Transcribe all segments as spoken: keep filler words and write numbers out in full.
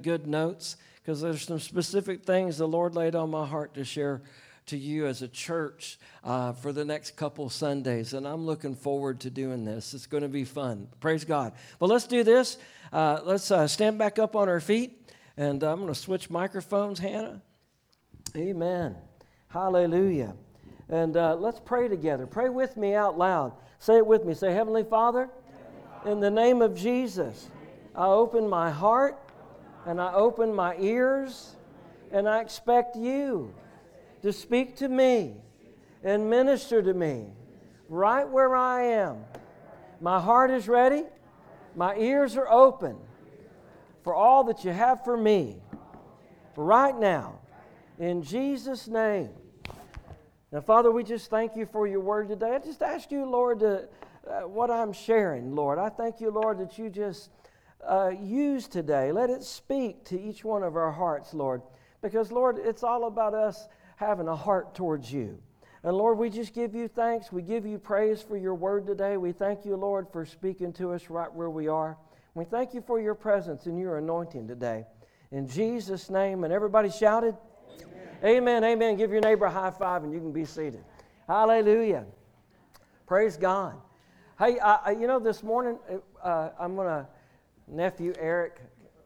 good notes because there's some specific things the Lord laid on my heart to share to you as a church uh, for the next couple Sundays, and I'm looking forward to doing this. It's going to be fun. Praise God. Well, let's do this. Uh, let's uh, stand back up on our feet, and I'm going to switch microphones, Hannah. Amen. Hallelujah. And uh, let's pray together. Pray with me out loud. Say it with me. Say, Heavenly Father, in the name of Jesus, I open my heart, and I open my ears, and I expect you to speak to me and minister to me right where I am. My heart is ready. My ears are open for all that you have for me right now. In Jesus' name. Now, Father, we just thank you for your word today. I just ask you, Lord, to, uh, what I'm sharing, Lord. I thank you, Lord, that you just uh, use today. Let it speak to each one of our hearts, Lord. Because, Lord, it's all about us having a heart towards you. And Lord, we just give you thanks. We give you praise for your word today. We thank you, Lord, for speaking to us right where we are. We thank you for your presence and your anointing today. In Jesus' name, and everybody shouted, Amen, amen. Amen. Give your neighbor a high five and you can be seated. Hallelujah. Praise God. Hey, I, you know, this morning, uh, I'm going to, nephew Eric,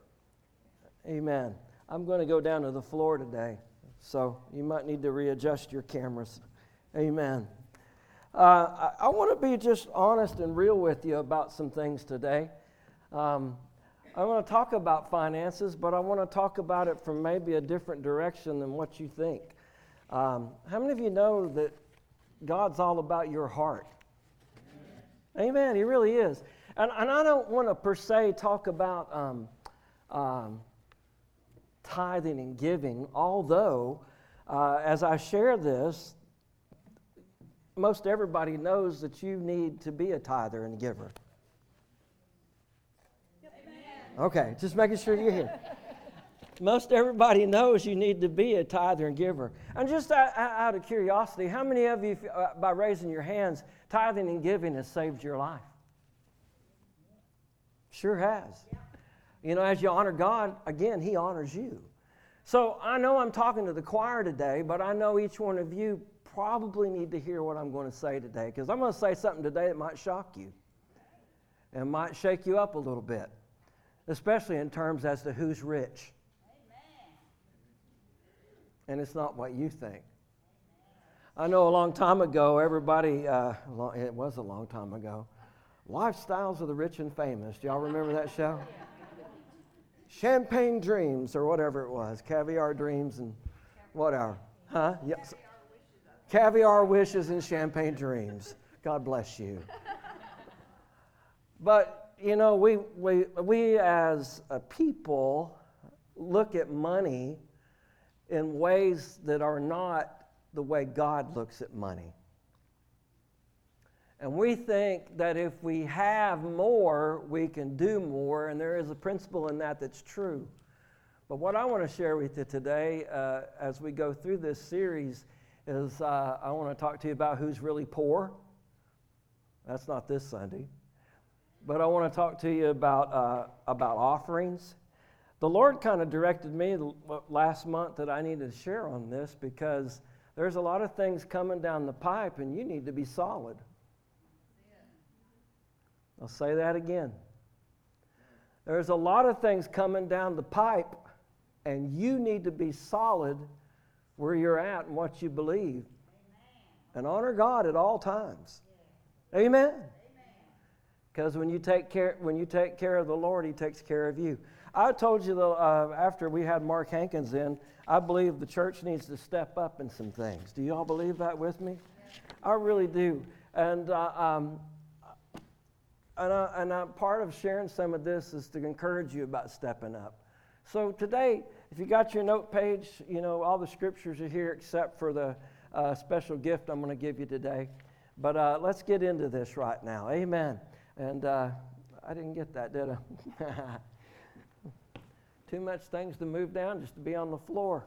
amen. I'm going to go down to the floor today. So you might need to readjust your cameras. Amen. Uh, I, I want to be just honest and real with you about some things today. Um, I want to talk about finances, but I want to talk about it from maybe a different direction than what you think. Um, how many of you know that God's all about your heart? Amen. Amen. He really is. And, and I don't want to per se talk about um, um, tithing and giving, although uh, as I share this, most everybody knows that you need to be a tither and giver. Amen. Okay, just making sure you're here. Most everybody knows you need to be a tither and giver. And just out, out of curiosity, how many of you, uh, by raising your hands, tithing and giving has saved your life? Sure has. Yeah. You know, as you honor God, again, He honors you. So I know I'm talking to the choir today, but I know each one of you probably need to hear what I'm going to say today, because I'm going to say something today that might shock you and might shake you up a little bit, especially in terms as to who's rich. Amen. And it's not what you think. I know a long time ago, everybody, uh, it was a long time ago, Lifestyles of the Rich and Famous. Do y'all remember that show? Champagne Dreams or whatever it was. Caviar Dreams and whatever. Huh? Yes. Caviar Wishes and Champagne Dreams. God bless you. But, you know, we, we, we as a people look at money in ways that are not the way God looks at money. And we think that if we have more, we can do more, and there is a principle in that that's true. But what I want to share with you today uh, as we go through this series is uh, I want to talk to you about who's really poor. That's not this Sunday. But I want to talk to you about, uh, about offerings. The Lord kind of directed me last month that I needed to share on this because there's a lot of things coming down the pipe, and you need to be solid. I'll say that again. There's a lot of things coming down the pipe, and you need to be solid where you're at and what you believe. Amen. And honor God at all times. Yeah. Amen. Because when you take care, when you take care of the Lord, He takes care of you. I told you though, uh, after we had Mark Hankins in, I believe the church needs to step up in some things. Do you all believe that with me? Yeah. I really do. And uh, um, And, I, and I, part of sharing some of this is to encourage you about stepping up. So today, if you got your note page, you know, all the scriptures are here except for the uh, special gift I'm going to give you today. But uh, let's get into this right now. Amen. And uh, I didn't get that, did I? Too much things to move down just to be on the floor.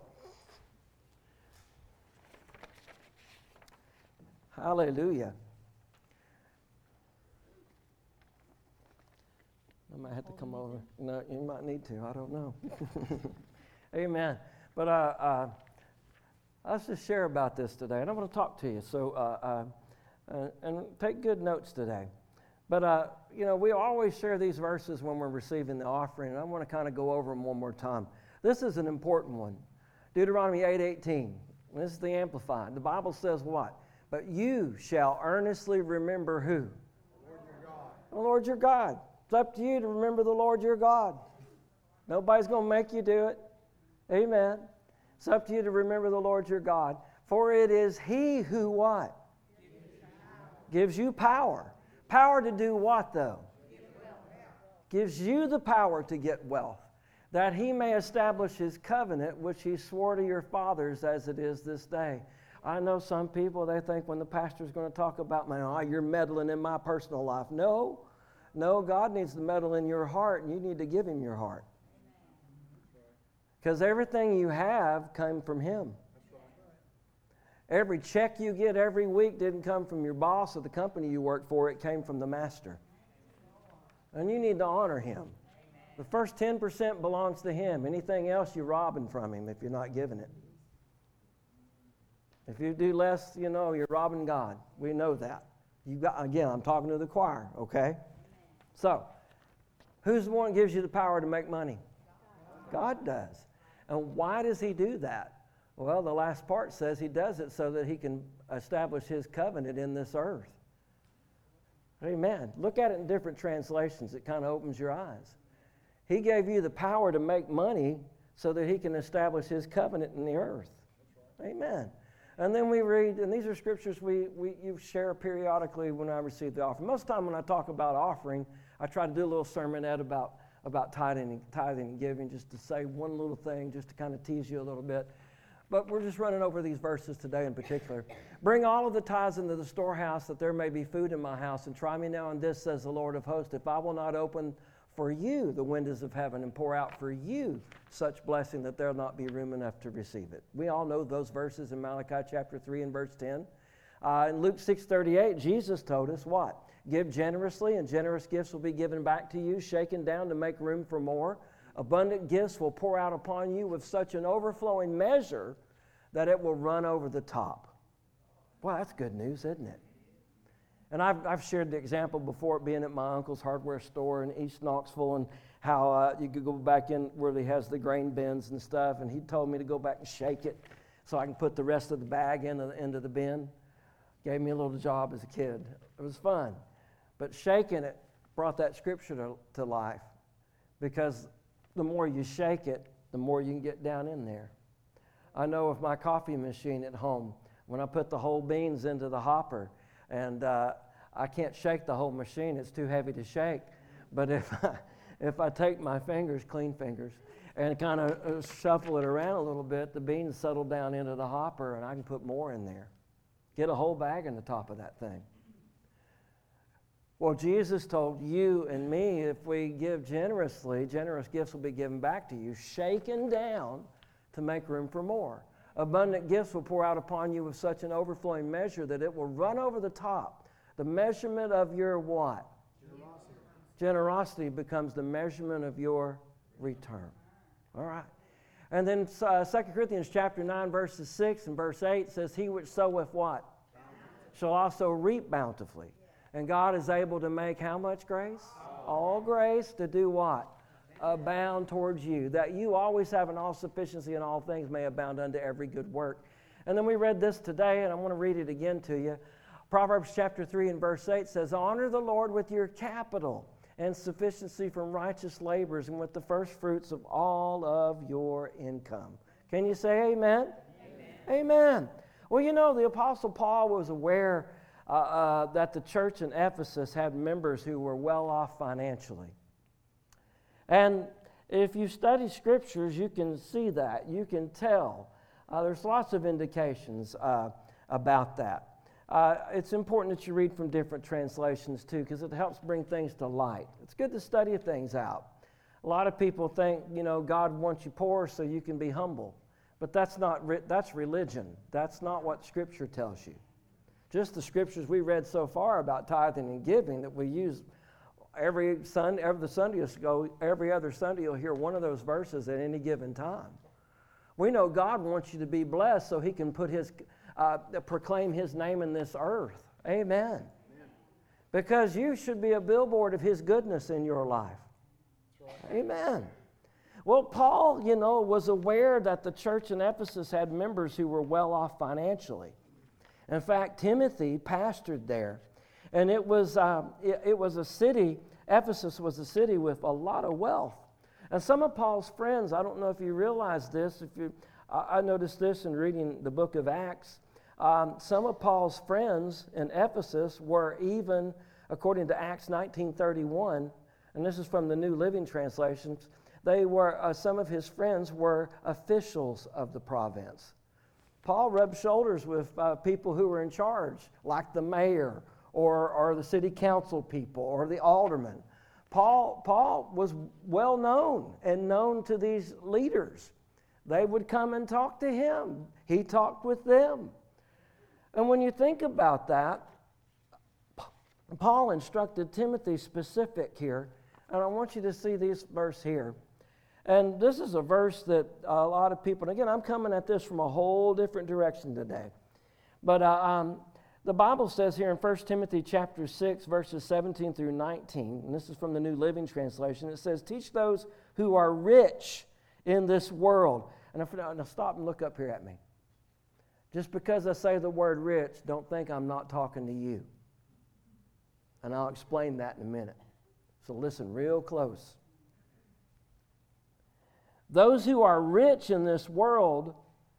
Hallelujah. might have to come over. No, you might need to. I don't know. Amen. But uh, uh, let's just share about this today, and I want to talk to you. So, uh, uh, uh, and take good notes today. But uh, you know, we always share these verses when we're receiving the offering, and I want to kind of go over them one more time. This is an important one. Deuteronomy eight eighteen. This is the Amplified. The Bible says what? But you shall earnestly remember who? The Lord your God. It's up to you to remember the Lord your God. Nobody's going to make you do it. Amen. It's up to you to remember the Lord your God. For it is He who what? Gives you power. Power to do what though? Gives you the power to get wealth, that He may establish His covenant, which He swore to your fathers as it is this day. I know some people, they think when the pastor's going to talk about, man, oh, you're meddling in my personal life. No, no, God needs to meddle in your heart, and you need to give Him your heart. Because everything you have came from Him. Every check you get every week didn't come from your boss or the company you work for. It came from the Master. And you need to honor Him. The first ten percent belongs to Him. Anything else, you're robbing from Him if you're not giving it. If you do less, you know, you're robbing God. We know that. You got, again, I'm talking to the choir, okay? So, who's the one that gives you the power to make money? God does. And why does He do that? Well, the last part says He does it so that He can establish His covenant in this earth. Amen. Look at it in different translations. It kind of opens your eyes. He gave you the power to make money so that He can establish His covenant in the earth. Amen. And then we read, and these are scriptures we, we you share periodically when I receive the offering. Most of the time when I talk about offering, I try to do a little sermonette about, about tithing, tithing and giving, just to say one little thing, just to kind of tease you a little bit. But we're just running over these verses today in particular. Bring all of the tithes into the storehouse, that there may be food in my house, and try me now on this, says the Lord of hosts, if I will not open for you the windows of heaven and pour out for you such blessing that there will not be room enough to receive it. We all know those verses in Malachi chapter three and verse ten. Uh, in Luke six thirty-eight, Jesus told us what? Give generously, and generous gifts will be given back to you, shaken down to make room for more. Abundant gifts will pour out upon you with such an overflowing measure that it will run over the top. Well, that's good news, isn't it? And I've, I've shared the example before, being at my uncle's hardware store in East Knoxville, and how uh, you could go back in where he has the grain bins and stuff, and he told me to go back and shake it so I can put the rest of the bag into the, into the bin. Gave me a little job as a kid. It was fun. But shaking it brought that scripture to, to life, because the more you shake it, the more you can get down in there. I know with my coffee machine at home, when I put the whole beans into the hopper, and uh, I can't shake the whole machine, it's too heavy to shake. But if I, if I take my fingers, clean fingers, and kind of uh, shuffle it around a little bit, the beans settle down into the hopper, and I can put more in there. Get a whole bag in the top of that thing. Well, Jesus told you and me, if we give generously, generous gifts will be given back to you, shaken down to make room for more. Abundant gifts will pour out upon you with such an overflowing measure that it will run over the top. The measurement of your what? Generosity. Generosity becomes the measurement of your return. All right. And then uh, Second Corinthians chapter nine, verses six and verse eight says, he which soweth what? Bountifully. Shall also reap bountifully. And God is able to make how much grace? All, all grace to do what? Abound towards you, that you always have an all-sufficiency in all things may abound unto every good work. And then we read this today, and I want to read it again to you. Proverbs chapter three and verse eight says, honor the Lord with your capital and sufficiency from righteous labors, and with the first fruits of all of your income. Can you say amen? Amen. Amen. Well, you know, the Apostle Paul was aware uh, uh, that the church in Ephesus had members who were well off financially. And if you study scriptures, you can see that. You can tell. Uh, there's lots of indications uh, about that. Uh, it's important that you read from different translations, too, because it helps bring things to light. It's good to study things out. A lot of people think, you know, God wants you poor so you can be humble. But that's not re- that's religion. That's not what Scripture tells you. Just the scriptures we read so far about tithing and giving that we use every Sunday, every Sunday go, every other Sunday you'll hear one of those verses at any given time. We know God wants you to be blessed so He can put His, uh, proclaim His name in this earth. Amen. Amen. Because you should be a billboard of His goodness in your life. Right. Amen. Well, Paul, you know, was aware that the church in Ephesus had members who were well off financially. In fact, Timothy pastored there. And it was, uh, it, it was a city, Ephesus was a city with a lot of wealth. And some of Paul's friends, I don't know if you realize this, if you, I, I noticed this in reading the book of Acts. Um, some of Paul's friends in Ephesus were even, according to Acts nineteen thirty-one, and this is from the New Living Translations, they were, uh, some of his friends were officials of the province. Paul rubbed shoulders with uh, people who were in charge, like the mayor, or, or the city council people, or the aldermen. Paul, Paul was well known and known to these leaders. They would come and talk to him. He talked with them. And when you think about that, Paul instructed Timothy specific here, and I want you to see this verse here. And this is a verse that a lot of people, and again, I'm coming at this from a whole different direction today. But uh, um, the Bible says here in First Timothy chapter six, verses seventeen through nineteen, and this is from the New Living Translation, it says, teach those who are rich in this world. And if, now stop and look up here at me. Just because I say the word rich, don't think I'm not talking to you. And I'll explain that in a minute. So listen real close. Those who are rich in this world,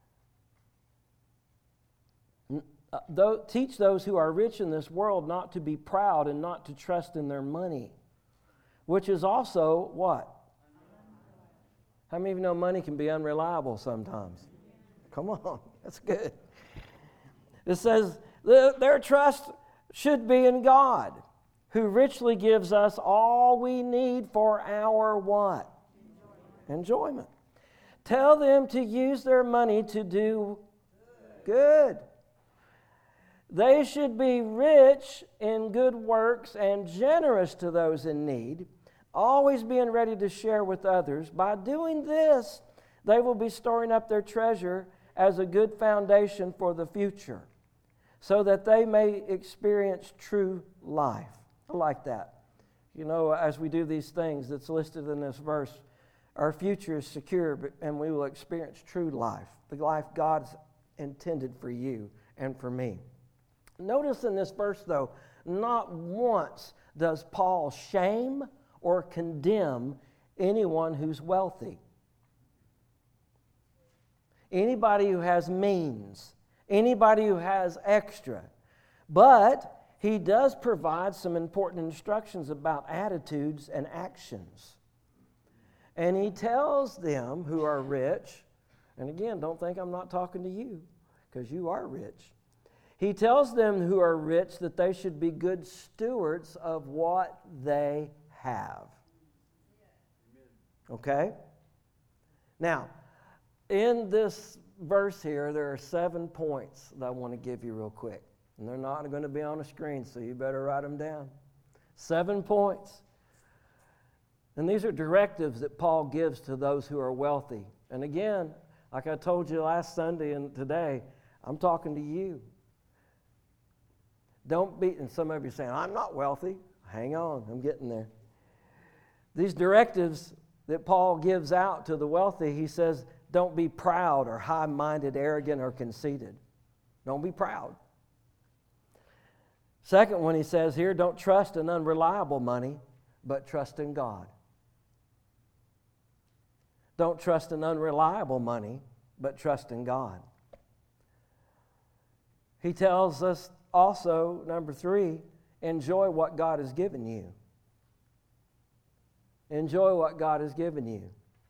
uh, th- teach those who are rich in this world not to be proud and not to trust in their money, which is also what? How many of you know money can be unreliable sometimes? Come on, that's good. It says th- their trust should be in God, who richly gives us all we need for our what? Enjoyment. Tell them to use their money to do good. They should be rich in good works and generous to those in need, always being ready to share with others. By doing this, they will be storing up their treasure as a good foundation for the future, so that they may experience true life. I like that. You know, as we do these things that's listed in this verse, our future is secure, and we will experience true life, the life God's intended for you and for me. Notice in this verse, though, not once does Paul shame or condemn anyone who's wealthy. Anybody who has means, anybody who has extra. But he does provide some important instructions about attitudes and actions. And he tells them who are rich, and again, don't think I'm not talking to you, because you are rich. He tells them who are rich that they should be good stewards of what they have. Okay? Now, in this verse here, there are seven points that I want to give you real quick. And they're not going to be on the screen, so you better write them down. Seven points. And these are directives that Paul gives to those who are wealthy. And again, like I told you last Sunday and today, I'm talking to you. Don't be, and some of you are saying, I'm not wealthy. Hang on, I'm getting there. These directives that Paul gives out to the wealthy, he says, don't be proud or high-minded, arrogant, or conceited. Don't be proud. Second one he says here, don't trust in unreliable money, but trust in God. Don't trust in unreliable money, but trust in God. He tells us also, number three, enjoy what God has given you. Enjoy what God has given you.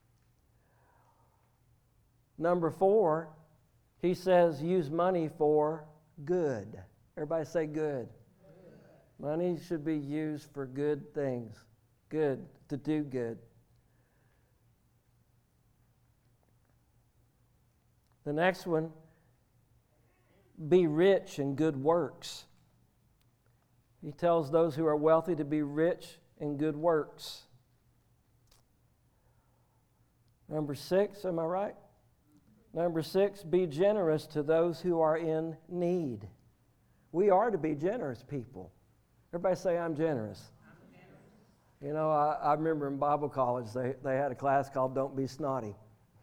Number four, he says use money for good. Everybody say good. Good. Money should be used for good things. Good, to do good. The next one, be rich in good works. He tells those who are wealthy to be rich in good works. Number six, am I right? Number six, be generous to those who are in need. We are to be generous people. Everybody say, I'm generous. I'm generous. You know, I, I remember in Bible college, they, they had a class called Don't Be Snotty.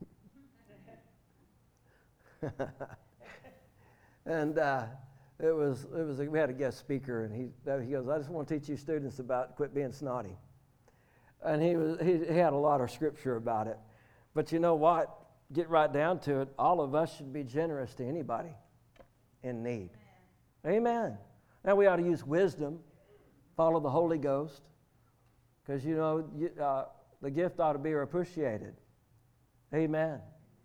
and uh, it was, it was we had a guest speaker, and he, he goes, I just want to teach you students about quit being snotty. And he, was, he, he had a lot of scripture about it. But you know what? Get right down to it. All of us should be generous to anybody in need. Amen. Amen. Now we ought to use wisdom, follow the Holy Ghost, because you know you, uh, the gift ought to be appreciated. Amen.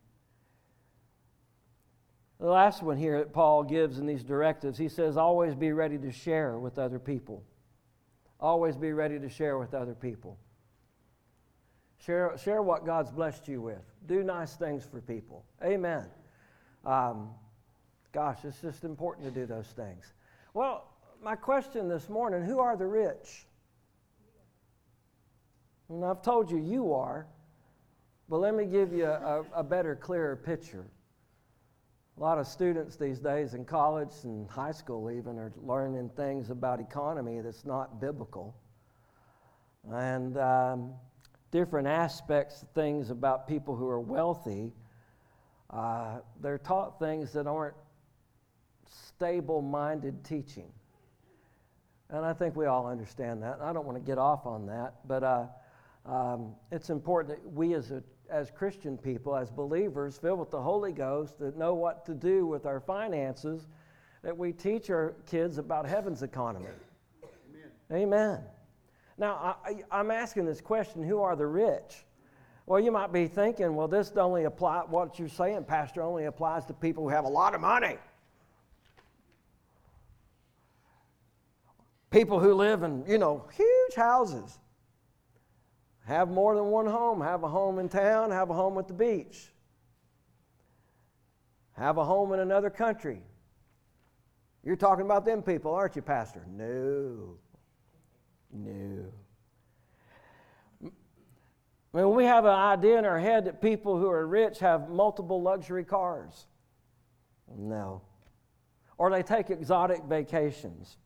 The last one here that Paul gives in these directives, he says, always be ready to share with other people. Always be ready to share with other people. Share, share what God's blessed you with. Do nice things for people. Amen. Um, gosh, it's just important to do those things. Well, my question this morning, who are the rich? And I've told you you are, but let me give you a, a better, clearer picture. A lot of students these days in college and high school even are learning things about economy that's not biblical. And um, different aspects of things about people who are wealthy. Uh, they're taught things that aren't stable-minded teaching. And I think we all understand that. I don't want to get off on that, but uh, um, it's important that we as a, as Christian people, as believers filled with the Holy Ghost that know what to do with our finances, that we teach our kids about heaven's economy. Amen. Amen. Now, I, I'm asking this question, who are the rich? Well, you might be thinking, well, this only apply, what you're saying, Pastor, only applies to people who have a lot of money. People who live in, you know, huge houses. Have more than one home. Have a home in town, have a home at the beach. Have a home in another country. You're talking about them people, aren't you, Pastor? No. No. I mean, we have an idea in our head that people who are rich have multiple luxury cars. No. Or they take exotic vacations.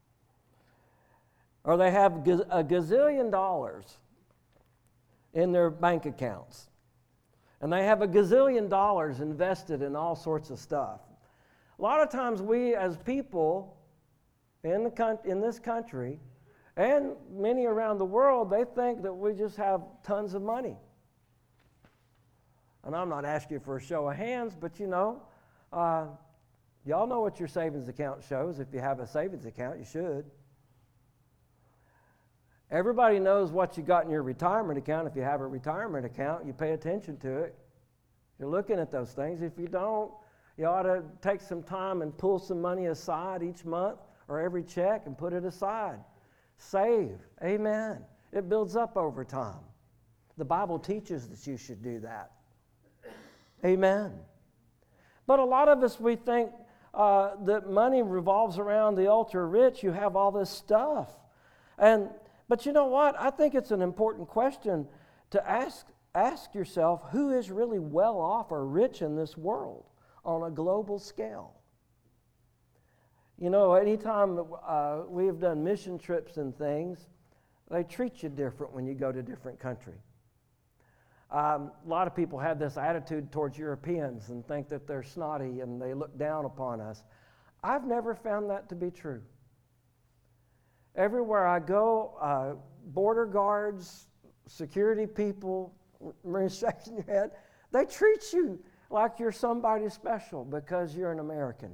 Or they have a gazillion dollars in their bank accounts. And they have a gazillion dollars invested in all sorts of stuff. A lot of times we as people in the in this country and many around the world, they think that we just have tons of money. And I'm not asking you for a show of hands, but you know, uh, y'all know what your savings account shows. If you have a savings account, you should. Everybody knows what you got in your retirement account. If you have a retirement account, you pay attention to it. You're looking at those things. If you don't, you ought to take some time and pull some money aside each month or every check and put it aside. Save. Amen. It builds up over time. The Bible teaches that you should do that. Amen. But a lot of us, we think uh, that money revolves around the ultra rich. You have all this stuff. And but you know what? I think it's an important question to ask, ask yourself, who is really well off or rich in this world on a global scale? You know, anytime uh, we have done mission trips and things, they treat you different when you go to a different country. Um, a lot of people have this attitude towards Europeans and think that they're snotty and they look down upon us. I've never found that to be true. Everywhere I go, uh, border guards, security people, Marine shaking your head, they treat you like you're somebody special because you're an American.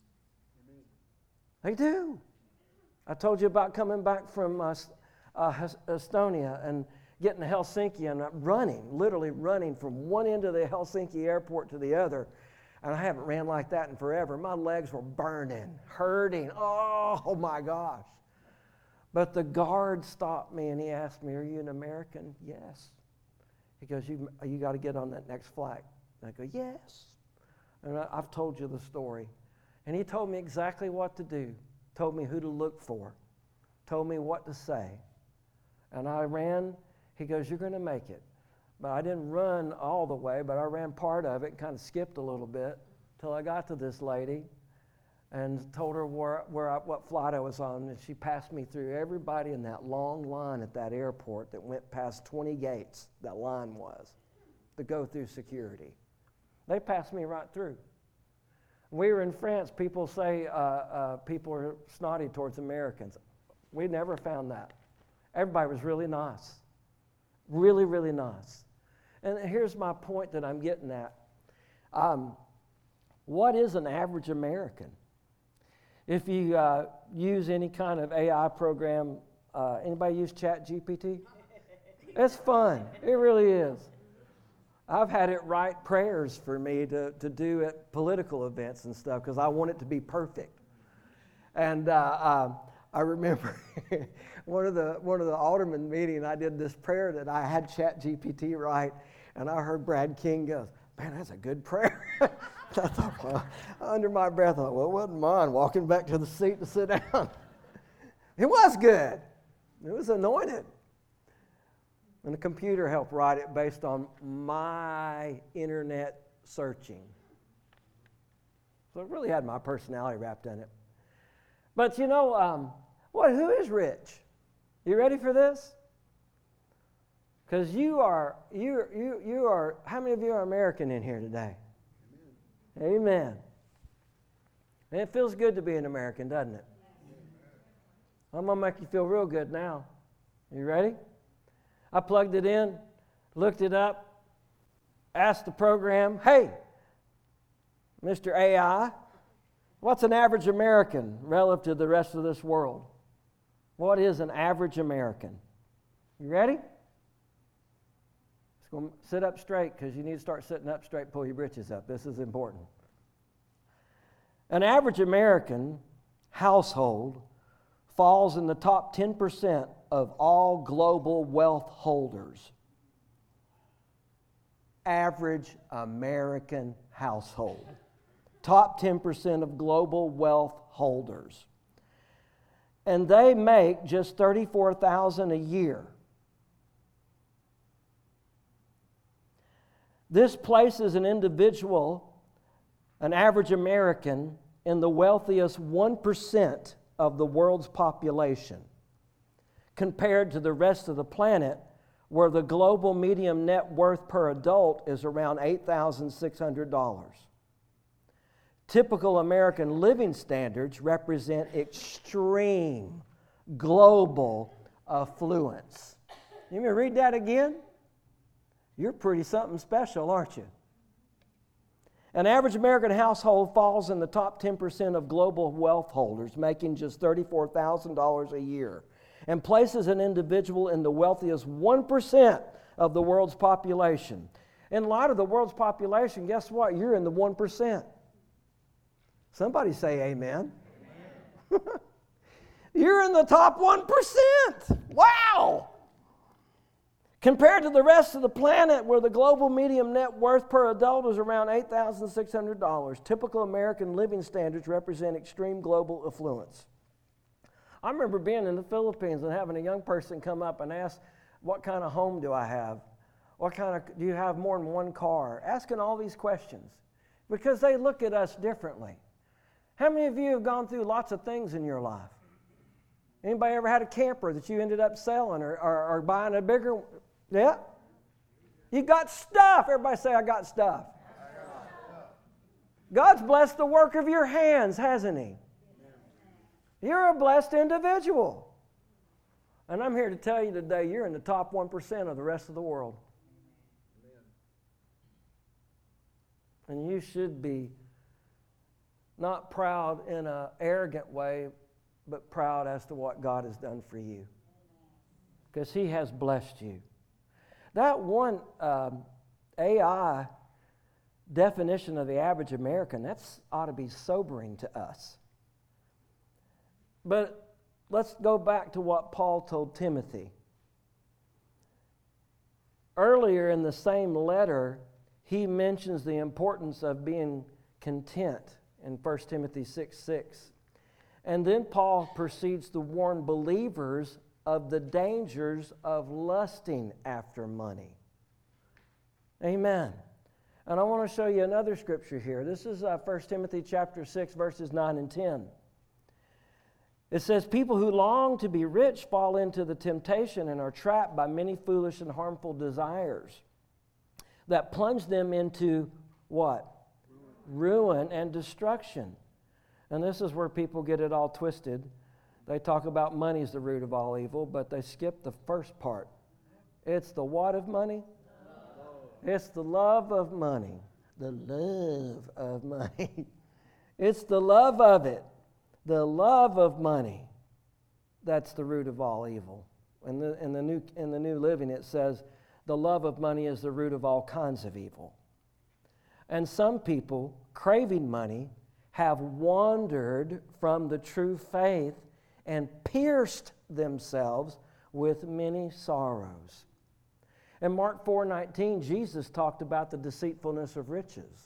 They do. I told you about coming back from uh, uh, Estonia and getting to Helsinki and running, literally running from one end of the Helsinki airport to the other. And I haven't ran like that in forever. My legs were burning, hurting. Oh, my gosh. But the guard stopped me and he asked me, are you an American? Yes. He goes, you, you got to get on that next flight. And I go, yes. And I, I've told you the story. And he told me exactly what to do, told me who to look for, told me what to say. And I ran. He goes, you're going to make it. But I didn't run all the way, but I ran part of it and kind of skipped a little bit till I got to this lady and told her where, where I, what flight I was on. And she passed me through everybody in that long line at that airport that went past twenty gates, that line was, to go through security. They passed me right through. We were in France. People say uh, uh, people are snotty towards Americans. We never found that. Everybody was really nice. Really, really nice. And here's my point that I'm getting at. Um, what is an average American? If you uh, use any kind of A I program, uh, anybody use Chat G P T? It's fun. It really is. I've had it write prayers for me to, to do at political events and stuff because I want it to be perfect. And uh, uh, I remember one of the one of the alderman meeting, I did this prayer that I had Chat G P T write, and I heard Brad King go, man, that's a good prayer. I thought, well, under my breath, I thought, well, it wasn't mine, walking back to the seat to sit down. It was good. It was anointed. And the computer helped write it based on my internet searching. So it really had my personality wrapped in it. But you know, um, what? Who is rich? You ready for this? Because you are, you, you, you are, how many of you are American in here today? Amen. Amen. And it feels good to be an American, doesn't it? I'm going to make you feel real good now. You ready? I plugged it in, looked it up, asked the program, hey, Mister A I, what's an average American relative to the rest of this world? What is an average American? You ready? Just going to sit up straight because you need to start sitting up straight, pull your britches up. This is important. An average American household falls in the top ten percent of all global wealth holders. Average American household. Top ten percent of global wealth holders. And they make just thirty-four thousand dollars a year. This places an individual, an average American, in the wealthiest one percent of the world's population, compared to the rest of the planet, where the global median net worth per adult is around eight thousand six hundred dollars. Typical American living standards represent extreme global affluence. You mean read that again? You're pretty something special, aren't you? An average American household falls in the top ten percent of global wealth holders, making just thirty-four thousand dollars a year, and places an individual in the wealthiest one percent of the world's population. In light of the world's population, guess what? You're in the one percent. Somebody say amen. Amen. You're in the top one percent. Wow! Compared to the rest of the planet, where the global median net worth per adult is around eight thousand six hundred dollars, typical American living standards represent extreme global affluence. I remember being in the Philippines and having a young person come up and ask, what kind of home do I have? What kind of, do you have more than one car? Asking all these questions because they look at us differently. How many of you have gone through lots of things in your life? Anybody ever had a camper that you ended up selling or, or, or buying a bigger? Yeah? You got stuff. Everybody say, I got stuff. I got stuff. God's blessed the work of your hands, hasn't He? You're a blessed individual. And I'm here to tell you today, you're in the top one percent of the rest of the world. And you should be not proud in an arrogant way, but proud as to what God has done for you. Because He has blessed you. That one um, A I definition of the average American, that's ought to be sobering to us. But let's go back to what Paul told Timothy. Earlier in the same letter, he mentions the importance of being content in First Timothy six six. And then Paul proceeds to warn believers of the dangers of lusting after money. Amen. And I want to show you another scripture here. This is uh, First Timothy chapter six, verses nine and ten. It says, people who long to be rich fall into the temptation and are trapped by many foolish and harmful desires that plunge them into what? Ruin, Ruin and destruction. And this is where people get it all twisted. They talk about money as the root of all evil, but they skip the first part. It's the what of money? It's the love of money. The love of money. It's the love of it. The love of money. That's the root of all evil. In the, in the New, in the New Living it says, the love of money is the root of all kinds of evil. And some people, craving money, have wandered from the true faith and pierced themselves with many sorrows. In Mark four nineteen, Jesus talked about the deceitfulness of riches.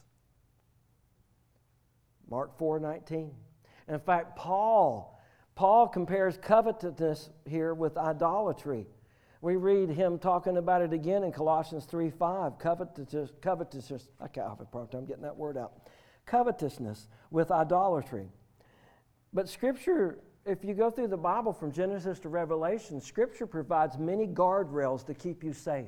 Mark four nineteen. In fact, Paul, Paul compares covetousness here with idolatry. We read him talking about it again in Colossians three five. Covetousness, covetousness, I can't have a problem time getting that word out. Covetousness with idolatry. But Scripture, if you go through the Bible from Genesis to Revelation, Scripture provides many guardrails to keep you safe.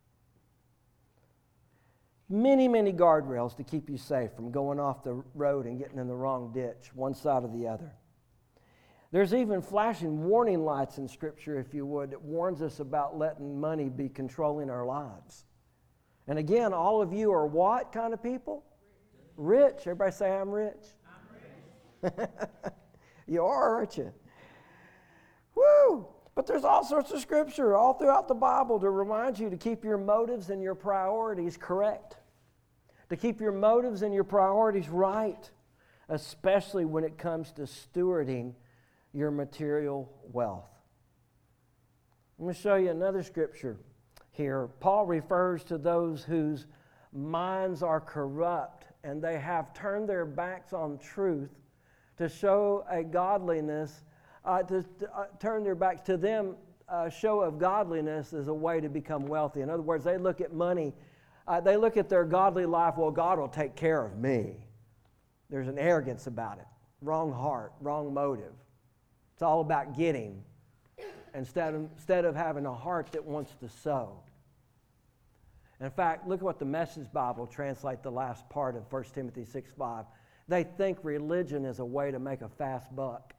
Many, many guardrails to keep you safe from going off the road and getting in the wrong ditch, one side or the other. There's even flashing warning lights in Scripture, if you would, that warns us about letting money be controlling our lives. And again, all of you are what kind of people? Rich. Everybody say, I'm rich. I'm rich. You are, aren't you? Woo! But there's all sorts of Scripture all throughout the Bible to remind you to keep your motives and your priorities correct. To keep your motives and your priorities right, especially when it comes to stewarding your material wealth. I'm going to show you another Scripture here. Paul refers to those whose minds are corrupt and they have turned their backs on truth to show a godliness, uh, to, to uh, turn their backs to them. A show of godliness is a way to become wealthy. In other words, they look at money, uh, they look at their godly life, well, God will take care of me. There's an arrogance about it. Wrong heart, wrong motive. It's all about getting instead of, instead of having a heart that wants to sow. In fact, look at what the Message Bible translates the last part of First Timothy six five. They think religion is a way to make a fast buck.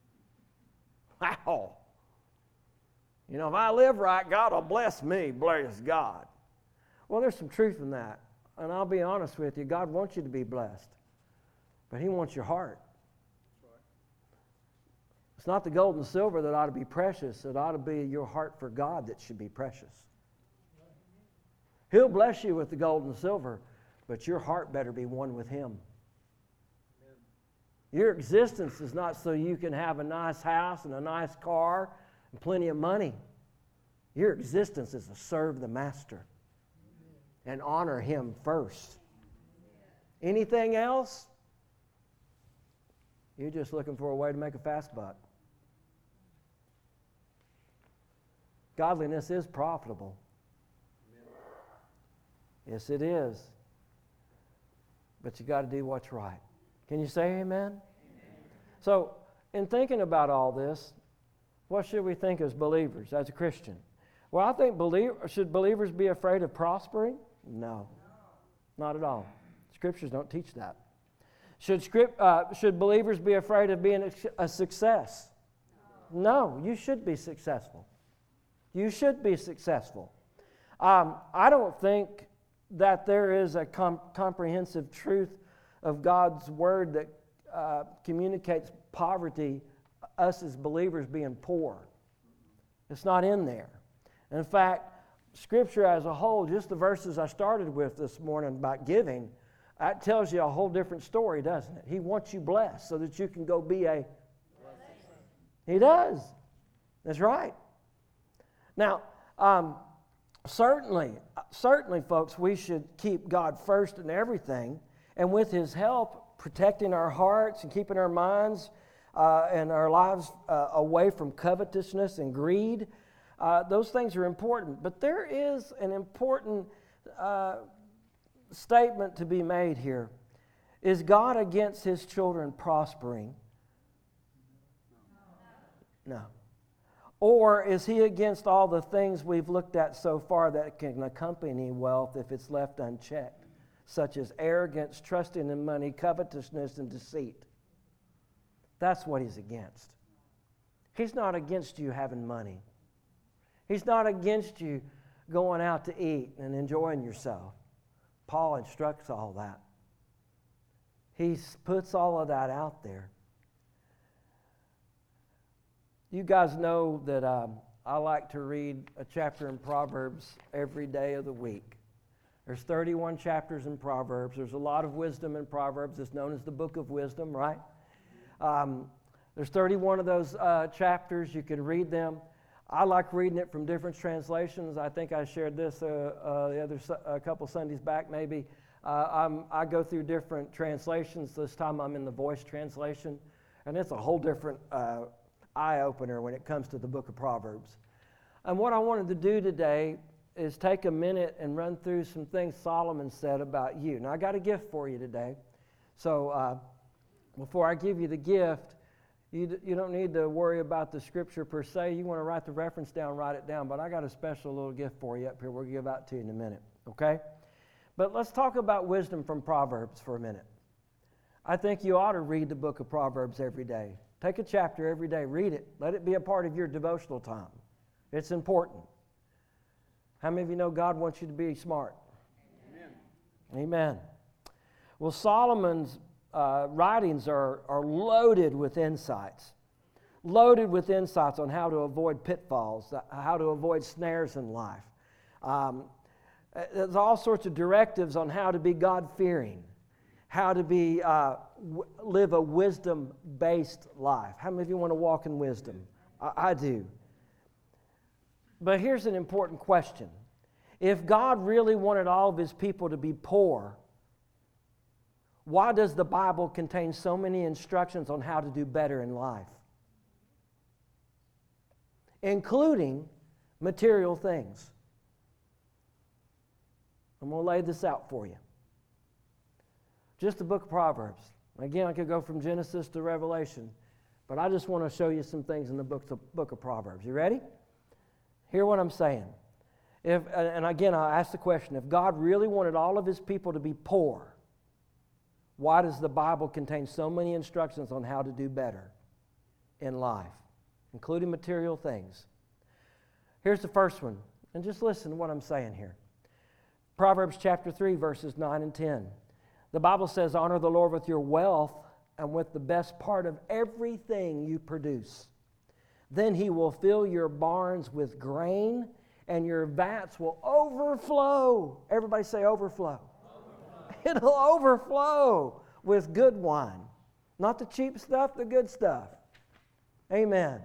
Wow! You know, if I live right, God will bless me, bless God. Well, there's some truth in that. And I'll be honest with you, God wants you to be blessed. But He wants your heart. It's not the gold and silver that ought to be precious. It ought to be your heart for God that should be precious. He'll bless you with the gold and silver, but your heart better be one with Him. Your existence is not so you can have a nice house and a nice car and plenty of money. Your existence is to serve the Master and honor Him first. Anything else? You're just looking for a way to make a fast buck. Godliness is profitable. Yes, it is. But you got to do what's right. Can you say amen? Amen? So, in thinking about all this, what should we think as believers, as a Christian? Well, I think believer, should believers be afraid of prospering? No, not at all. Scriptures don't teach that. Should, script, uh, should believers be afraid of being a, a success? No, you should be successful. You should be successful. Um, I don't think that there is a com- comprehensive truth of God's Word that uh, communicates poverty, us as believers being poor. It's not in there. In fact, Scripture as a whole, just the verses I started with this morning about giving, that tells you a whole different story, doesn't it? He wants you blessed so that you can go be a... He does. That's right. Now, um, certainly, certainly, folks, we should keep God first in everything, and with His help, protecting our hearts and keeping our minds uh, and our lives uh, away from covetousness and greed. Uh, those things are important. But there is an important uh, statement to be made here. Is God against His children prospering? No. Or is He against all the things we've looked at so far that can accompany wealth if it's left unchecked, such as arrogance, trusting in money, covetousness, and deceit? That's what He's against. He's not against you having money. He's not against you going out to eat and enjoying yourself. Paul instructs all that. He puts all of that out there. You guys know that um, I like to read a chapter in Proverbs every day of the week. There's thirty-one chapters in Proverbs. There's a lot of wisdom in Proverbs. It's known as the Book of Wisdom, right? Um, there's thirty-one of those uh, chapters. You can read them. I like reading it from different translations. I think I shared this uh, uh, the other su- a couple Sundays back, maybe. Uh, I'm, I go through different translations. This time I'm in the Voice translation, and it's a whole different uh, eye-opener when it comes to the book of Proverbs. And what I wanted to do today is take a minute and run through some things Solomon said about you. Now, I got a gift for you today. So uh, before I give you the gift, you, d- you don't need to worry about the scripture per se. You want to write the reference down, write it down. But I got a special little gift for you up here we'll give out to you in a minute, okay? But let's talk about wisdom from Proverbs for a minute. I think you ought to read the book of Proverbs every day. Take a chapter every day, read it. Let it be a part of your devotional time. It's important. How many of you know God wants you to be smart? Amen. Amen. Well, Solomon's uh, writings are, are loaded with insights. Loaded with insights on how to avoid pitfalls, how to avoid snares in life. Um, there's all sorts of directives on how to be God-fearing, how to be uh, w- live a wisdom-based life. How many of you want to walk in wisdom? I, I do. But here's an important question. If God really wanted all of His people to be poor, why does the Bible contain so many instructions on how to do better in life? Including material things. I'm going to lay this out for you. Just the book of Proverbs. Again, I could go from Genesis to Revelation, but I just want to show you some things in the book of, book of Proverbs. You ready? Hear what I'm saying. If, and again, I ask the question, if God really wanted all of His people to be poor, why does the Bible contain so many instructions on how to do better in life, including material things? Here's the first one, and just listen to what I'm saying here. Proverbs chapter three, verses nine and ten. The Bible says, honor the Lord with your wealth and with the best part of everything you produce. Then He will fill your barns with grain, and your vats will overflow. Everybody say overflow. Overflow. It'll overflow with good wine. Not the cheap stuff, the good stuff. Amen.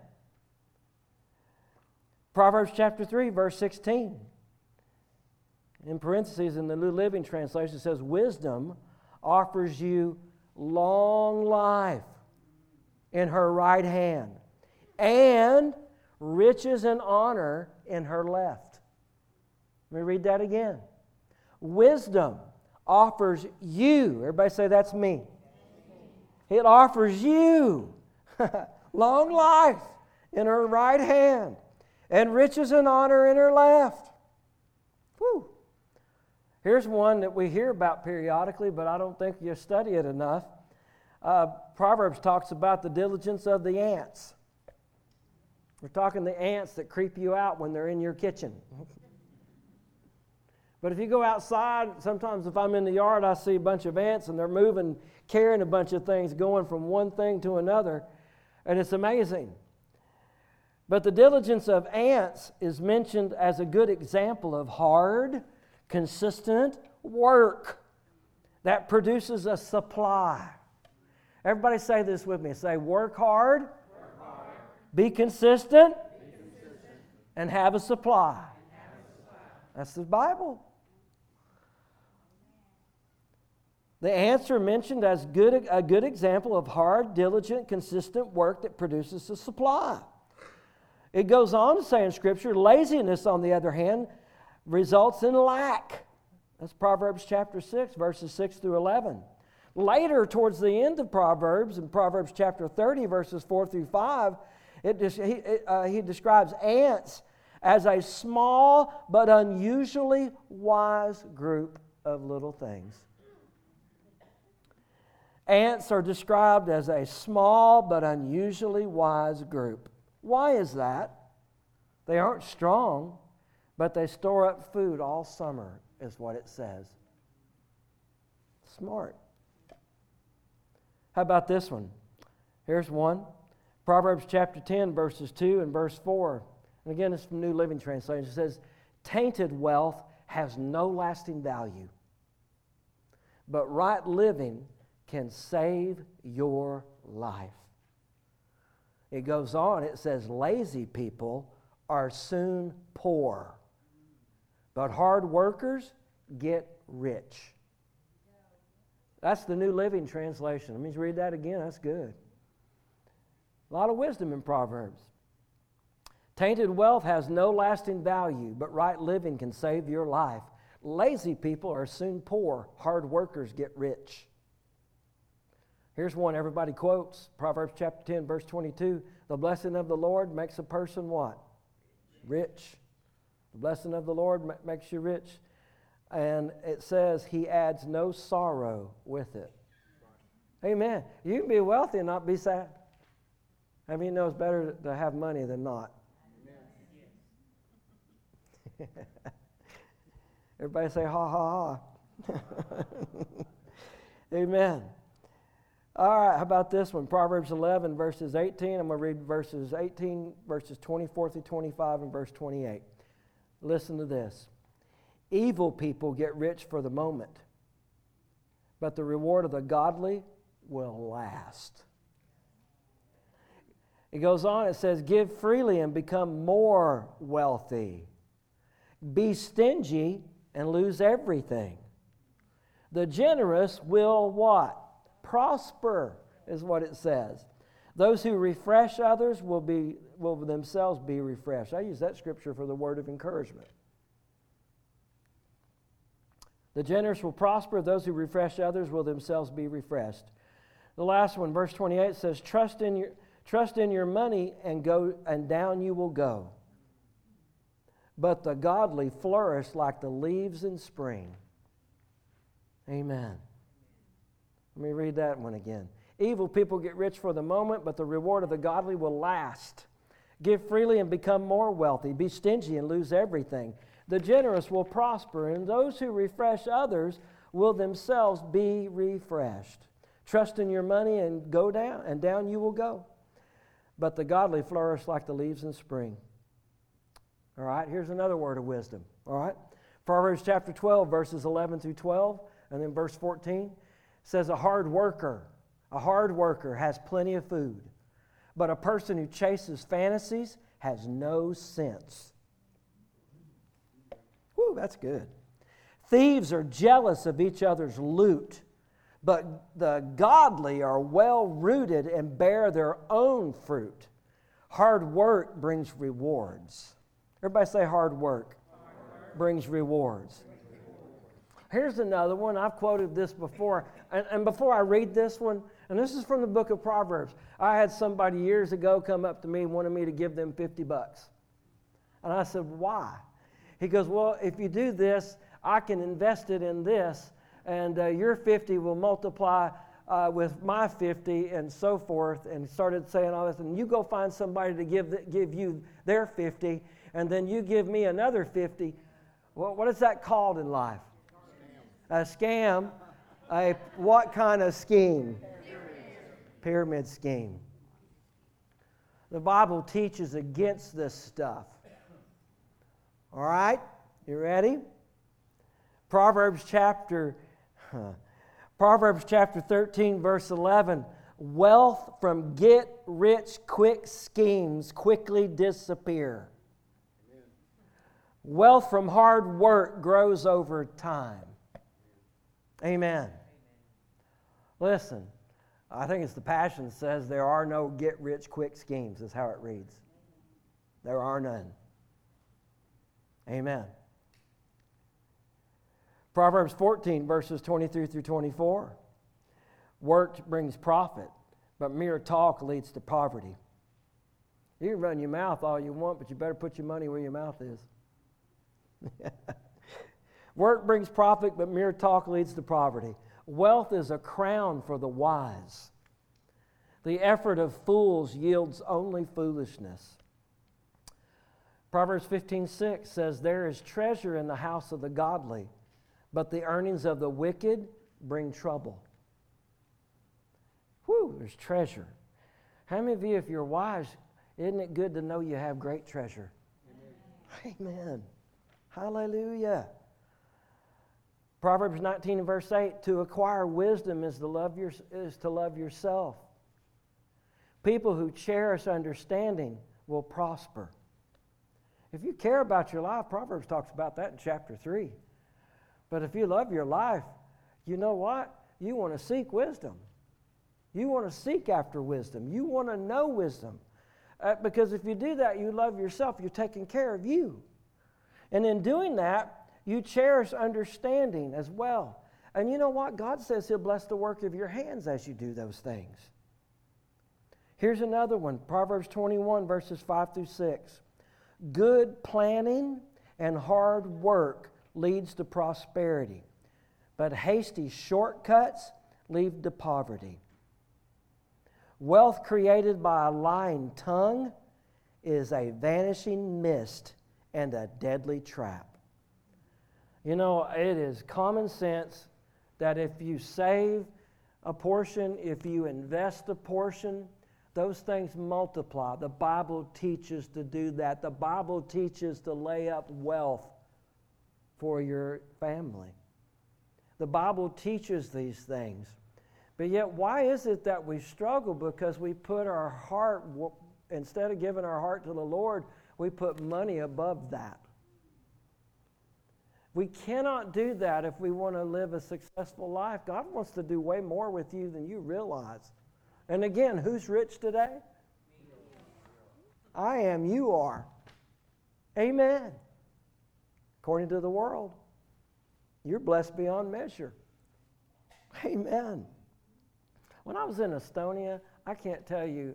Proverbs chapter three, verse sixteen. In parentheses in the New Living Translation, it says, wisdom offers you long life in her right hand, and riches and honor in her left. Let me read that again. Wisdom offers you, everybody say that's me. It offers you long life in her right hand, and riches and honor in her left. Whew. Here's one that we hear about periodically, but I don't think you study it enough. Uh, Proverbs talks about the diligence of the ants. We're talking the ants that creep you out when they're in your kitchen. But if you go outside, sometimes if I'm in the yard, I see a bunch of ants, and they're moving, carrying a bunch of things, going from one thing to another, and it's amazing. But the diligence of ants is mentioned as a good example of hard, consistent work that produces a supply. Everybody say this with me. Say, work hard, work hard. Be, consistent, be consistent, and have a supply. Have a supply. That's the Bible. The ants are mentioned as good, a good example of hard, diligent, consistent work that produces a supply. It goes on to say in Scripture, laziness, on the other hand, results in lack. That's Proverbs chapter six, verses six through eleven. Later, towards the end of Proverbs, in Proverbs chapter thirty, verses four through five, it, he, it, uh, he describes ants as a small but unusually wise group of little things. Ants are described as a small but unusually wise group. Why is that? They aren't strong, but they store up food all summer, is what it says. Smart. How about this one? Here's one. Proverbs chapter ten, verses two and verse four. And again, it's from New Living Translation. It says, tainted wealth has no lasting value, but right living can save your life. It goes on, it says, lazy people are soon poor, but hard workers get rich. That's the New Living Translation. Let me read that again. That's good. A lot of wisdom in Proverbs. Tainted wealth has no lasting value, but right living can save your life. Lazy people are soon poor. Hard workers get rich. Here's one everybody quotes. Proverbs chapter ten, verse twenty-two. The blessing of the Lord makes a person what? Rich. The blessing of the Lord ma- makes you rich. And it says he adds no sorrow with it. Amen. You can be wealthy and not be sad. I mean, you know it's better to have money than not. Everybody say ha ha ha. Amen. All right, how about this one? Proverbs eleven, verses eighteen. I'm going to read verses eighteen, verses twenty-four through twenty-five, and verse twenty-eight. Listen to this. Evil people get rich for the moment, but the reward of the godly will last. It goes on, it says, give freely and become more wealthy. Be stingy and lose everything. The generous will what? Prosper, is what it says. Those who refresh others will be will themselves be refreshed. I use that scripture for the word of encouragement. The generous will prosper. Those who refresh others will themselves be refreshed. The last one, verse twenty-eight, says, Trust in your trust in your money and go and down you will go. But the godly flourish like the leaves in spring. Amen. Let me read that one again. Evil people get rich for the moment, but the reward of the godly will last. Give freely and become more wealthy. Be stingy and lose everything. The generous will prosper, and those who refresh others will themselves be refreshed. Trust in your money and go down, and down you will go. But the godly flourish like the leaves in spring. All right, here's another word of wisdom. All right, Proverbs chapter twelve, verses eleven through twelve, and then verse fourteen says, a hard worker, a hard worker has plenty of food, but a person who chases fantasies has no sense. Woo, that's good. Thieves are jealous of each other's loot, but the godly are well rooted and bear their own fruit. Hard work brings rewards. Everybody say hard work, hard work. brings rewards. Here's another one. I've quoted this before. And, and before I read this one, and this is from the book of Proverbs, I had somebody years ago come up to me and wanted me to give them fifty bucks. And I said, why? He goes, well, if you do this, I can invest it in this, and uh, your fifty will multiply uh, with my fifty and so forth, and started saying all this. And you go find somebody to give the, give you their fifty, and then you give me another fifty. Well, what is that called in life? A scam. A what kind of scheme? Pyramid. Pyramid scheme. The Bible teaches against this stuff. All right? You ready? Proverbs chapter huh, Proverbs chapter thirteen, verse eleven. Wealth from get-rich-quick schemes quickly disappear. Amen. Wealth from hard work grows over time. Amen. Listen, I think it's the Passion says there are no get-rich-quick schemes, is how it reads. There are none. Amen. Proverbs fourteen, verses twenty-three through twenty-four. Work brings profit, but mere talk leads to poverty. You can run your mouth all you want, but you better put your money where your mouth is. Work brings profit, but mere talk leads to poverty. Wealth is a crown for the wise. The effort of fools yields only foolishness. Proverbs fifteen six says, there is treasure in the house of the godly, but the earnings of the wicked bring trouble. Whew, there's treasure. How many of you, if you're wise, isn't it good to know you have great treasure? Amen. Amen. Hallelujah. Proverbs nineteen and verse eight, to acquire wisdom is to love your, is to love yourself. People who cherish understanding will prosper. If you care about your life, Proverbs talks about that in chapter three. But if you love your life, you know what? You want to seek wisdom. You want to seek after wisdom. You want to know wisdom. Uh, because if you do that, you love yourself. You're taking care of you. And in doing that, you cherish understanding as well. And you know what? God says He'll bless the work of your hands as you do those things. Here's another one. Proverbs twenty-one, verses five through six. Good planning and hard work leads to prosperity, but hasty shortcuts lead to poverty. Wealth created by a lying tongue is a vanishing mist and a deadly trap. You know, it is common sense that if you save a portion, if you invest a portion, those things multiply. The Bible teaches to do that. The Bible teaches to lay up wealth for your family. The Bible teaches these things. But yet, why is it that we struggle? Because we put our heart, instead of giving our heart to the Lord, we put money above that. We cannot do that if we want to live a successful life. God wants to do way more with you than you realize. And again, who's rich today? I am, you are. Amen. According to the world, you're blessed beyond measure. Amen. When I was in Estonia, I can't tell you,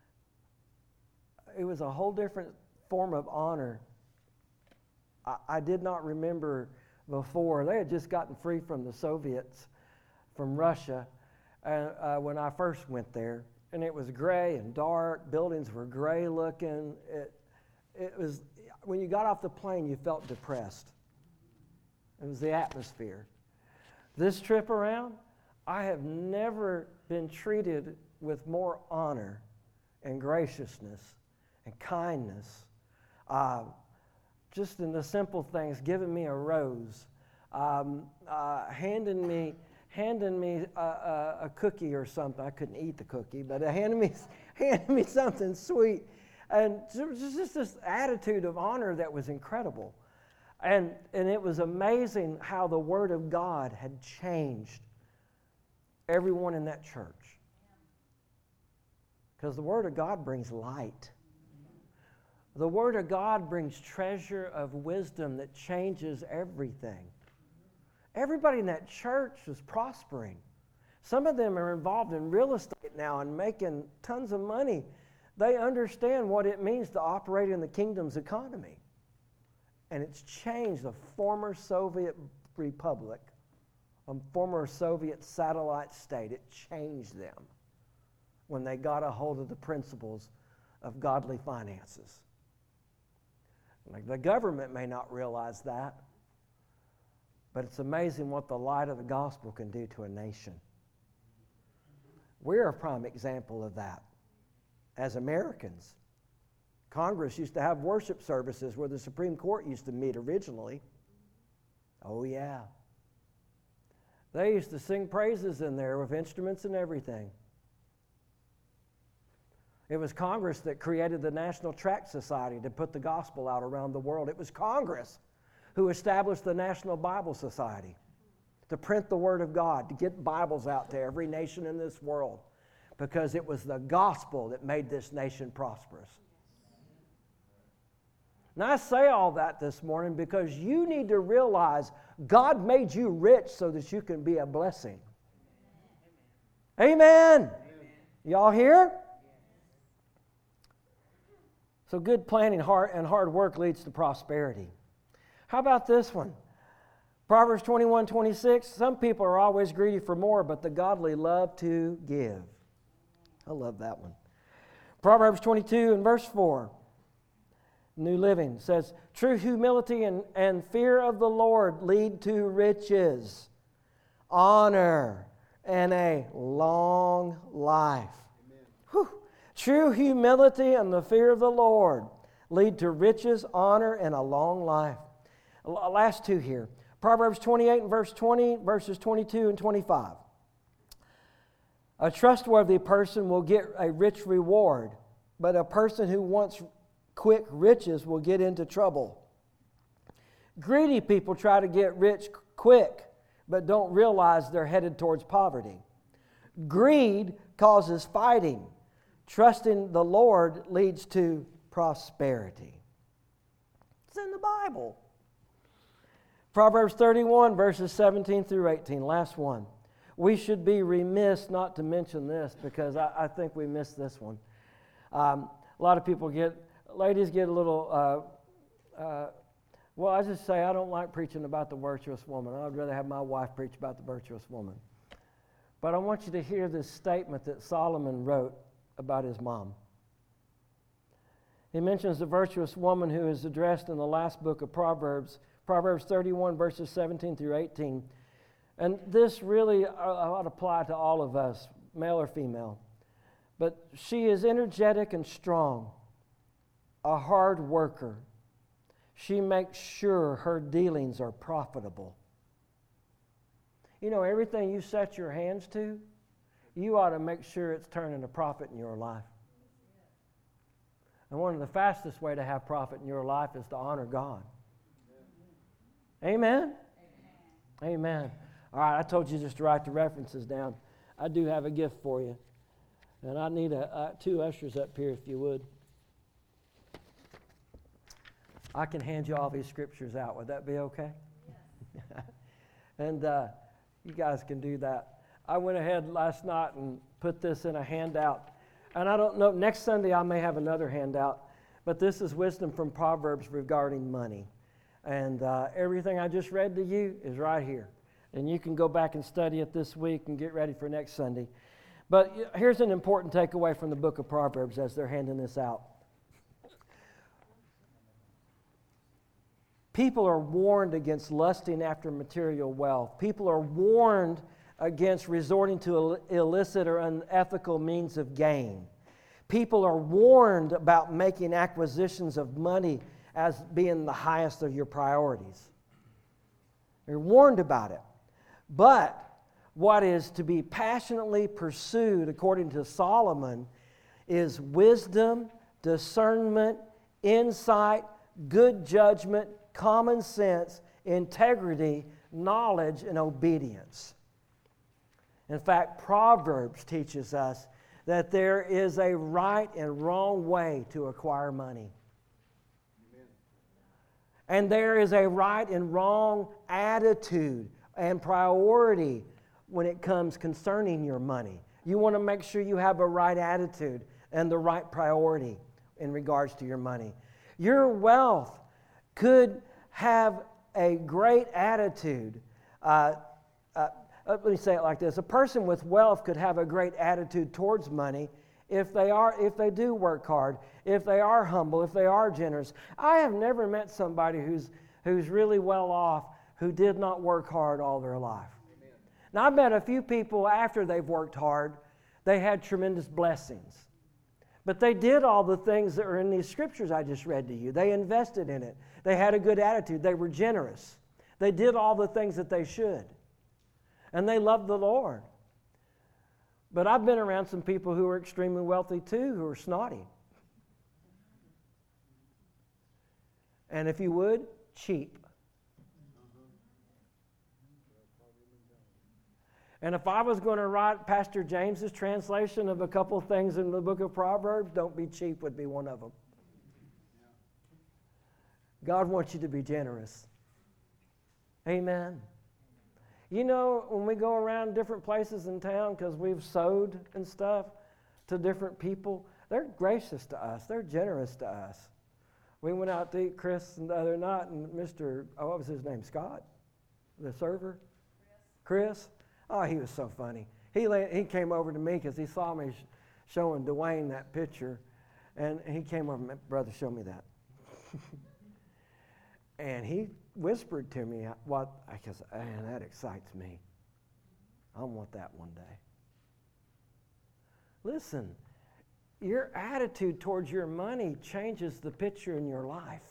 it was a whole different form of honor. I, I did not remember before. They had just gotten free from the Soviets, from Russia, uh, uh, when I first went there. And it was gray and dark. Buildings were gray looking. It, it was, when you got off the plane, you felt depressed. It was the atmosphere. This trip around, I have never been treated with more honor and graciousness and kindness. Uh, just in the simple things, giving me a rose, um, uh, handing me handing me a, a, a cookie or something. I couldn't eat the cookie, but handing me handing me something sweet, and just this attitude of honor that was incredible. And and it was amazing how the Word of God had changed everyone in that church. Because the Word of God brings light. The Word of God brings treasure of wisdom that changes everything. Everybody in that church was prospering. Some of them are involved in real estate now and making tons of money. They understand what it means to operate in the kingdom's economy. And it's changed the former Soviet republic, a former Soviet satellite state. It changed them when they got a hold of the principles of godly finances. Like the government may not realize that, but it's amazing what the light of the gospel can do to a nation. We're a prime example of that as Americans. Congress used to have worship services where the Supreme Court used to meet originally. Oh, yeah. They used to sing praises in there with instruments and everything. It was Congress that created the National Tract Society to put the gospel out around the world. It was Congress who established the National Bible Society. to print the Word of God, to get Bibles out to every nation in this world, because it was the gospel that made this nation prosperous. And I say all that this morning because you need to realize God made you rich so that you can be a blessing. Amen. Amen. Y'all here? So good planning hard and hard work leads to prosperity. How about this one? Proverbs twenty-one twenty-six. Some people are always greedy for more, but the godly love to give. I love that one. Proverbs twenty-two and verse four. New Living says, true humility and, and fear of the Lord lead to riches, honor, and a long life. Whew. True humility and the fear of the Lord lead to riches, honor, and a long life. Last two here. Proverbs twenty-eight and verse twenty, verses twenty-two and twenty-five. A trustworthy person will get a rich reward, but a person who wants quick riches will get into trouble. Greedy people try to get rich quick, but don't realize they're headed towards poverty. Greed causes fighting. Trusting the Lord leads to prosperity. It's in the Bible. Proverbs thirty-one, verses seventeen through eighteen. Last one. We should be remiss not to mention this because I, I think we missed this one. Um, a lot of people get, ladies get a little, uh, uh, well, I just say I don't like preaching about the virtuous woman. I'd rather have my wife preach about the virtuous woman. But I want you to hear this statement that Solomon wrote about his mom. He mentions the virtuous woman who is addressed in the last book of Proverbs, Proverbs thirty-one, verses seventeen through eighteen. And this really ought to apply to all of us, male or female. But she is energetic and strong, a hard worker. She makes sure her dealings are profitable. You know, everything you set your hands to, you ought to make sure it's turning a profit in your life. And one of the fastest way to have profit in your life is to honor God. Amen? Amen. Amen. All right, I told you just to write the references down. I do have a gift for you. And I need a, uh, two ushers up here if you would. I can hand you all these scriptures out. Would that be okay? Yes. And uh, you guys can do that. I went ahead last night and put this in a handout. And I don't know, next Sunday I may have another handout. But this is wisdom from Proverbs regarding money. And uh, everything I just read to you is right here. And you can go back and study it this week and get ready for next Sunday. But here's an important takeaway from the book of Proverbs as they're handing this out. People are warned against lusting after material wealth. People are warned against resorting to illicit or unethical means of gain. People are warned about making acquisitions of money as being the highest of your priorities. They're warned about it. But what is to be passionately pursued, according to Solomon, is wisdom, discernment, insight, good judgment, common sense, integrity, knowledge, and obedience. In fact, Proverbs teaches us that there is a right and wrong way to acquire money. Amen. And there is a right and wrong attitude and priority when it comes concerning your money. You want to make sure you have a right attitude and the right priority in regards to your money. Your wealth could have a great attitude. Uh, uh, let me say it like this. A person with wealth could have a great attitude towards money if they are, if they do work hard, if they are humble, if they are generous. I have never met somebody who's, who's really well off who did not work hard all their life. Amen. Now, I've met a few people after they've worked hard, they had tremendous blessings. But they did all the things that are in these scriptures I just read to you. They invested in it. They had a good attitude. They were generous. They did all the things that they should. And they loved the Lord. But I've been around some people who are extremely wealthy too, who are snotty. And if you would, cheap. And if I was going to write Pastor James's translation of a couple things in the book of Proverbs, don't be cheap would be one of them. God wants you to be generous. Amen. You know, when we go around different places in town, because we've sowed and stuff to different people, they're gracious to us. They're generous to us. We went out to eat Chris the other night, and Mister, oh, what was his name? Scott? The server? Chris. Chris? Oh, he was so funny. He lay, he came over to me because he saw me sh- showing Dwayne that picture, and he came over, brother, show me that. And he whispered to me what, I guess, man, that excites me. I want that one day. Listen, your attitude towards your money changes the picture in your life.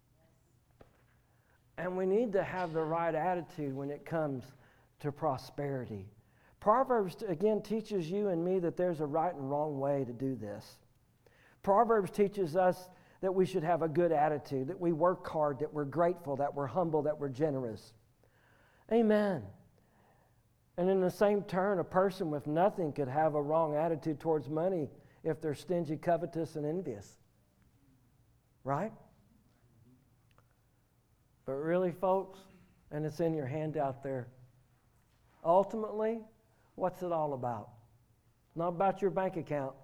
And we need to have the right attitude when it comes to prosperity. Proverbs, again, teaches you and me that there's a right and wrong way to do this. Proverbs teaches us that we should have a good attitude, that we work hard, that we're grateful, that we're humble, that we're generous. Amen. And in the same turn, a person with nothing could have a wrong attitude towards money if they're stingy, covetous, and envious. Right? But really, folks, and it's in your handout there, ultimately, what's it all about? It's not about your bank account.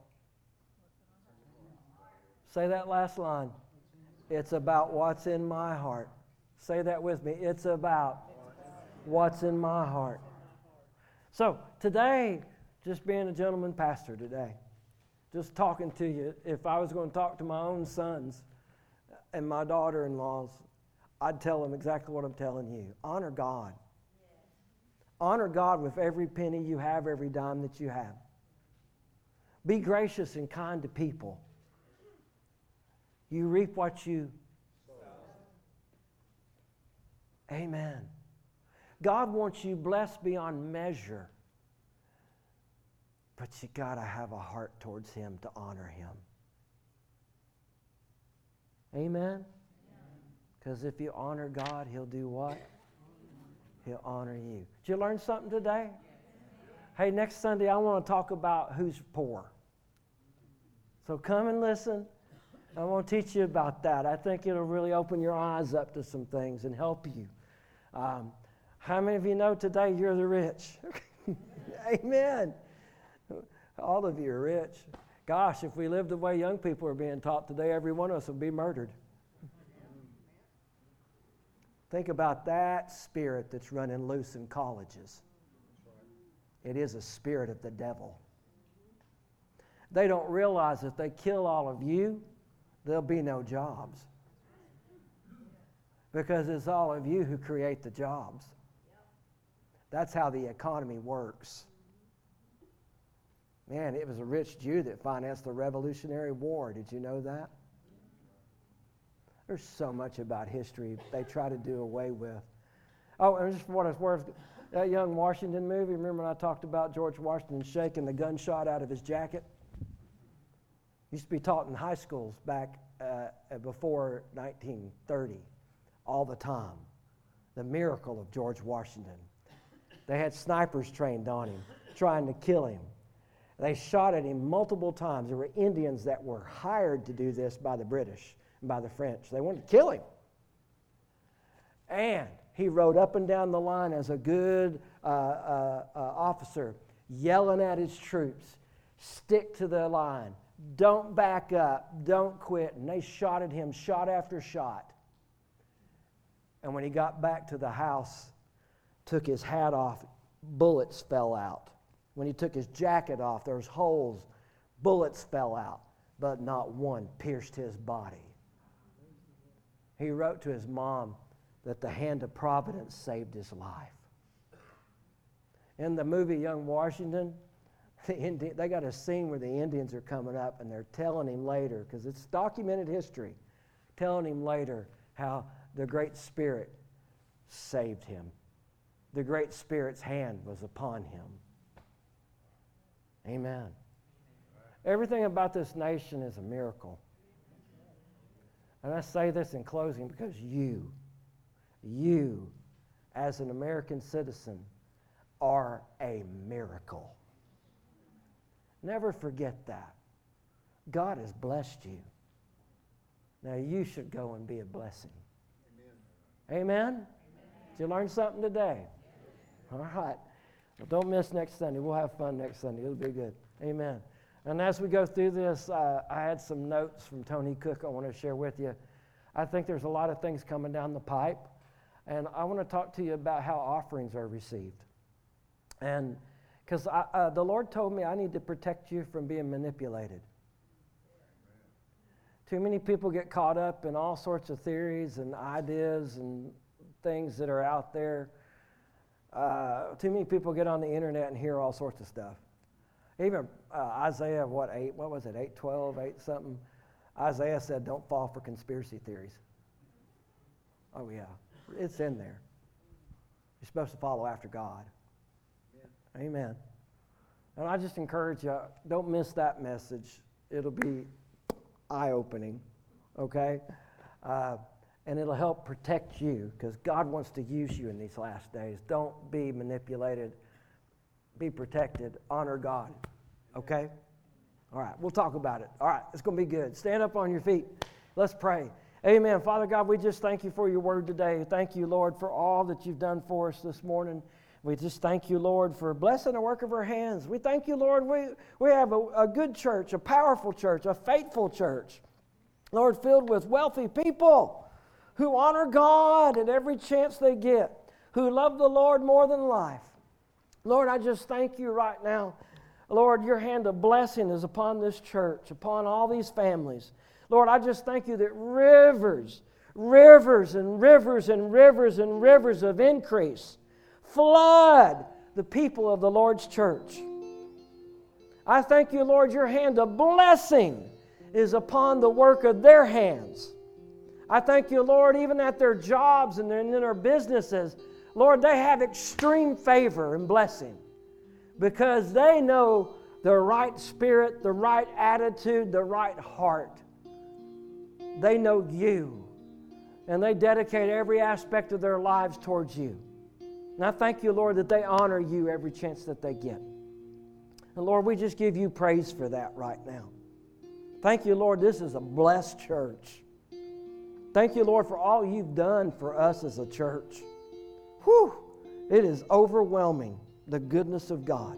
Say that last line. It's about what's in my heart. Say that with me. It's about what's in my heart. So today, just being a gentleman pastor today, just talking to you, if I was going to talk to my own sons and my daughter-in-laws, I'd tell them exactly what I'm telling you. Honor God. Honor God with every penny you have, every dime that you have. Be gracious and kind to people. You reap what you sow. Amen. God wants you blessed beyond measure. But you got to have a heart towards Him to honor Him. Amen? Because if you honor God, He'll do what? He'll honor you. Did you learn something today? Hey, next Sunday I want to talk about who's poor. So come and listen. I want to teach you about that. I think it'll really open your eyes up to some things and help you. Um, how many of you know today you're the rich? Amen. All of you are rich. Gosh, if we lived the way young people are being taught today, every one of us would be murdered. Think about that spirit that's running loose in colleges. It is a spirit of the devil. They don't realize if they kill all of you, there'll be no jobs. Because it's all of you who create the jobs. That's how the economy works. Man, it was a rich Jew that financed the Revolutionary War. Did you know that? There's so much about history they try to do away with. Oh, and just for what it's worth, that young Washington movie, remember when I talked about George Washington shaking the gunshot out of his jacket? Used to be taught in high schools back uh, before nineteen thirty, all the time. The miracle of George Washington. They had snipers trained on him, trying to kill him. They shot at him multiple times. There were Indians that were hired to do this by the British and by the French. They wanted to kill him. And he rode up and down the line as a good uh, uh, uh, officer, yelling at his troops, stick to the line, don't back up, don't quit. And they shot at him, shot after shot. And when he got back to the house, took his hat off, bullets fell out. When he took his jacket off, there was holes, bullets fell out, but not one pierced his body. He wrote to his mom that the hand of providence saved his life. In the movie Young Washington, the Indi- they got a scene where the Indians are coming up and they're telling him later, because it's documented history, telling him later how the Great Spirit saved him. The Great Spirit's hand was upon him. Amen. Everything about this nation is a miracle. And I say this in closing because you, you, as an American citizen, are a miracle. Never forget that. God has blessed you. Now you should go and be a blessing. Amen? Amen? Did you learn something today? All right. Well, don't miss next Sunday. We'll have fun next Sunday. It'll be good. Amen. And as we go through this, uh, I had some notes from Tony Cook I want to share with you. I think there's a lot of things coming down the pipe, and I want to talk to you about how offerings are received. And because uh, the Lord told me I need to protect you from being manipulated. Too many people get caught up in all sorts of theories and ideas and things that are out there. Uh, too many people get on the internet and hear all sorts of stuff. Even uh, Isaiah, what, eight, what was it, eight twelve, eight something? Isaiah said, don't fall for conspiracy theories. Oh, yeah, it's in there. You're supposed to follow after God. Yeah. Amen. And I just encourage you, don't miss that message. It'll be eye-opening, okay? Uh, and it'll help protect you because God wants to use you in these last days. Don't be manipulated. Be protected. Honor God, okay? All right, we'll talk about it. All right, it's going to be good. Stand up on your feet. Let's pray. Amen. Father God, we just thank you for your word today. Thank you, Lord, for all that you've done for us this morning. We just thank you, Lord, for blessing the work of our hands. We thank you, Lord, we, we have a, a good church, a powerful church, a faithful church. Lord, filled with wealthy people who honor God at every chance they get, who love the Lord more than life. Lord, I just thank you right now. Lord, your hand of blessing is upon this church, upon all these families. Lord, I just thank you that rivers, rivers and rivers and rivers and rivers of increase flood the people of the Lord's church. I thank you, Lord, your hand of blessing is upon the work of their hands. I thank you, Lord, even at their jobs and in their businesses, Lord, they have extreme favor and blessing because they know the right spirit, the right attitude, the right heart. They know you, and they dedicate every aspect of their lives towards you. And I thank you, Lord, that they honor you every chance that they get. And Lord, we just give you praise for that right now. Thank you, Lord, this is a blessed church. Thank you, Lord, for all you've done for us as a church. Whew! It is overwhelming, the goodness of God.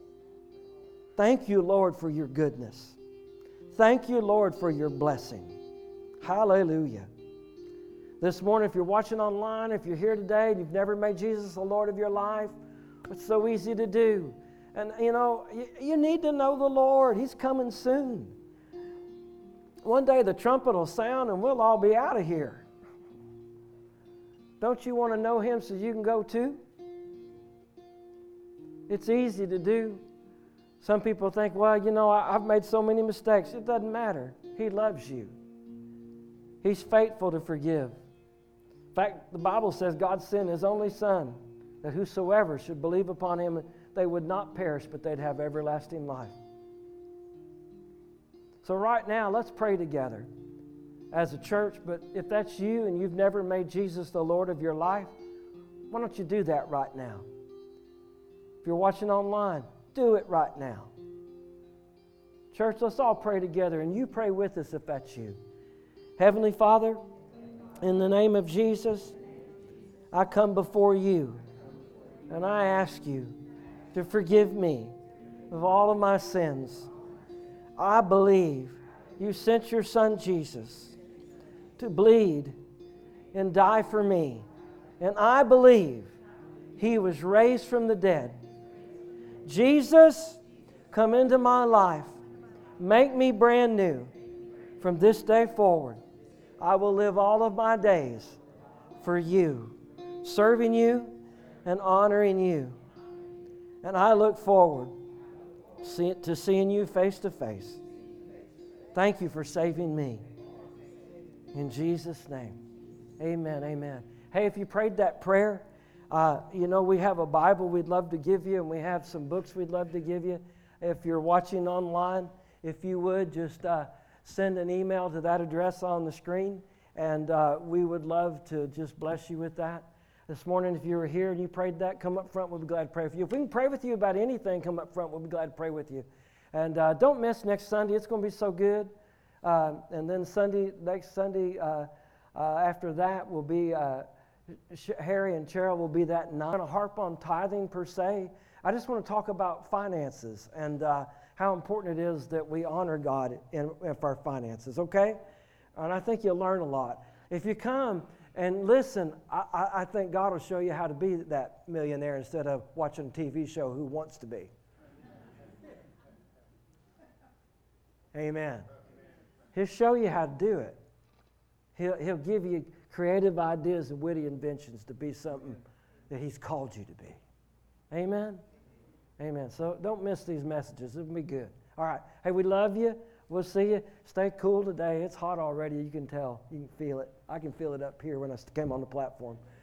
Thank you, Lord, for your goodness. Thank you, Lord, for your blessing. Hallelujah. This morning, if you're watching online, if you're here today and you've never made Jesus the Lord of your life, it's so easy to do. And, you know, you, you need to know the Lord. He's coming soon. One day the trumpet will sound and we'll all be out of here. Don't you want to know Him so you can go too? It's easy to do. Some people think, well, you know, I, I've made so many mistakes. It doesn't matter. He loves you. He's faithful to forgive. In fact, the Bible says God sent His only Son, that whosoever should believe upon Him, they would not perish, but they'd have everlasting life. So right now, let's pray together as a church. But if that's you and you've never made Jesus the Lord of your life, why don't you do that right now? If you're watching online, do it right now. Church, let's all pray together, and you pray with us if that's you. Heavenly Father, in the name of Jesus, I come before you, and I ask you to forgive me of all of my sins. I believe you sent your Son Jesus to bleed and die for me, and I believe He was raised from the dead. Jesus, come into my life. Make me brand new. From this day forward, I will live all of my days for you, serving you and honoring you. And I look forward to seeing you face to face. Thank you for saving me. In Jesus' name, amen, amen. Hey, if you prayed that prayer, uh, you know, we have a Bible we'd love to give you, and we have some books we'd love to give you. If you're watching online, if you would, just uh, send an email to that address on the screen, and uh, we would love to just bless you with that. this morning, if you were here and you prayed that, come up front. We'll be glad to pray with you. If we can pray with you about anything, come up front. We'll be glad to pray with you. And uh, don't miss next Sunday. It's going to be so good. Uh, and then Sunday, next Sunday, uh, uh, after that will be uh, Harry and Cheryl will be that night. I'm not going to harp on tithing per se. I just want to talk about finances and uh, how important it is that we honor God in, in our finances, okay? And I think you'll learn a lot. If you come and listen, I, I, I think God will show you how to be that millionaire instead of watching a T V show Who Wants to Be. Amen. He'll show you how to do it. He'll, he'll give you creative ideas and witty inventions to be something that He's called you to be. Amen? Amen. So don't miss these messages. It'll be good. All right. Hey, we love you. We'll see you. Stay cool today. It's hot already. You can tell. You can feel it. I can feel it up here when I came on the platform.